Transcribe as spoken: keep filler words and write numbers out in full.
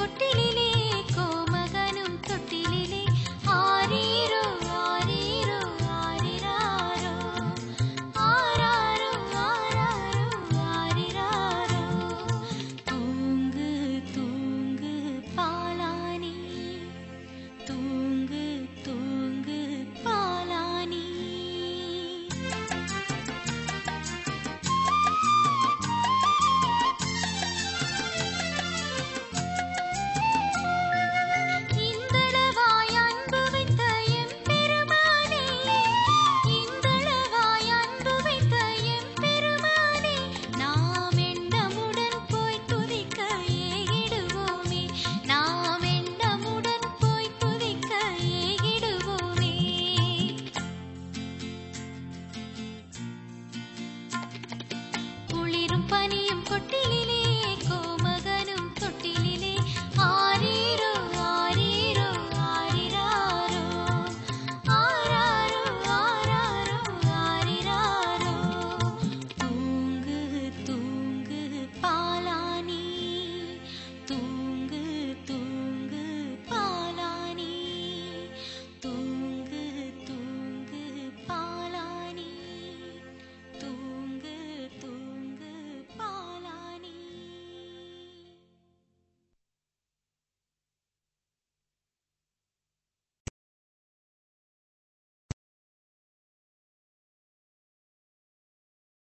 கொட்டிலே கோமகனும் தொட்டிலே ஆரீரோ ஆரீரோ ஆரிராரோ ஆராரோ ஆராரோ ஆரிராரோ தூங்கு தூங்கு பாலானி தூங்கு தூங்கு பாலானி இந்தளவாய் அன்பு வைத்த எம்பெருமானே இந்தளவாய் அன்பு வைத்த எம்பெருமானே நாம் எண்ணமுடன் போய் துதிக்க ஏகிடுவோமே நாம் எண்ணமுடன் போய் துதிக்க ஏகிடுவோமே குளிரும் பனியும் கொட்டி